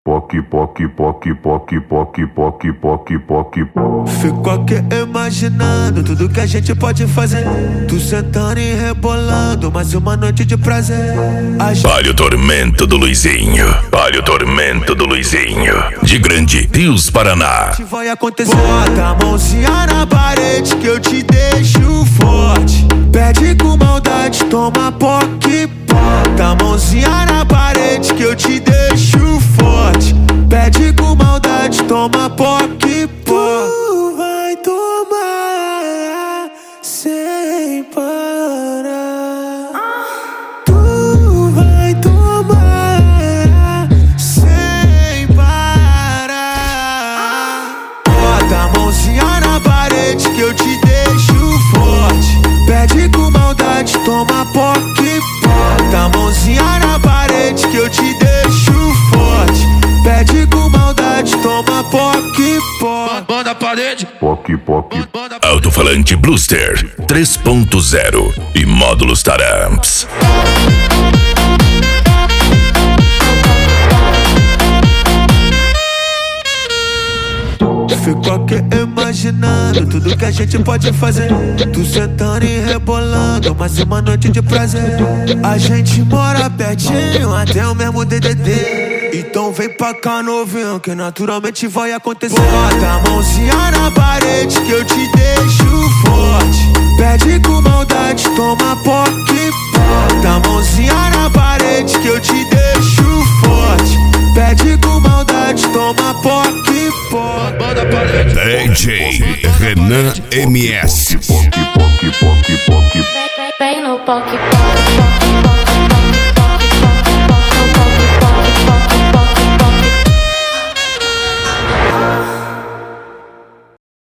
Poc, poc, poc, poc, poc, poc, poc, poc, poc. Fico aqui imaginando tudo que a gente pode fazer. Tu sentando e rebolando, mais uma noite de prazer. Olha o tormento do Luizinho. Olha o tormento do Luizinho. De Grande Rios, Paraná. Vai acontecer. Bota a mãozinha na parede que eu te deixo forte. Pede com maldade, toma poc. Bota a mãozinha na parede que eu te deixo forte. Pede com maldade, toma poc. Tu vai tomar sem parar. Tu vai tomar sem parar. Bota a mãozinha na parede que eu te deixo forte. Pede com maldade, toma poc. Bota a mãozinha na parede que eu te deixo forte. Pede com maldade, toma poc. Banda a parede. Poc, poc. Alto-falante Bluster 3.0 e módulos Taramps. Fico aqui imaginando tudo que a gente pode fazer. Tu sentando e rebolando, mais uma noite de prazer. A gente mora pertinho, até o mesmo DDD. Então vem pra cá novinho, que naturalmente vai acontecer. Bota a mãozinha na parede que eu te deixo forte. Pede com maldade, toma poc. Bota a mãozinha na parede que eu te deixo forte. Pede com maldade, toma poc. Banda a parede. DJ Renan MS. Poc, poc, poc, poc, poc. Vem no poc, poc, poc.